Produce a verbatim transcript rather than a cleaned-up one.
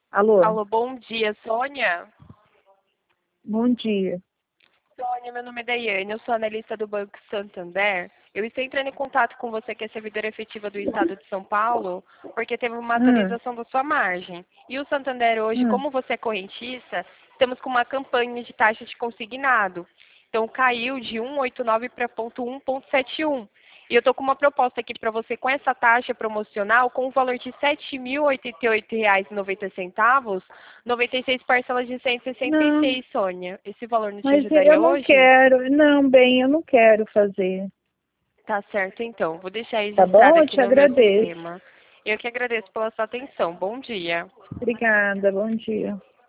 Alô, Alô, bom dia, Sônia. bom dia. Sônia, meu nome é Daiane, eu sou analista do Banco Santander. Eu estou entrando em contato com você, que é servidora efetiva do Estado de São Paulo, porque teve uma Hum, atualização da sua margem. E o Santander hoje, hum. como você é correntista, estamos com uma campanha de taxa de consignado. Então caiu de cento e oitenta e nove para ponto um ponto setenta e um. E eu estou com uma proposta aqui para você com essa taxa promocional com o valor de sete mil e oitenta e oito reais e noventa centavos, noventa e seis parcelas de cento e sessenta e Não, seis, Sônia. Esse valor não te mas eu ajudaria não hoje? quero. Não, bem, eu não quero fazer. Tá certo, então. Vou deixar Tá registrado bom? Eu aqui te no meu agradeço. sistema. Eu que agradeço pela sua atenção. Bom dia. Obrigada, bom dia.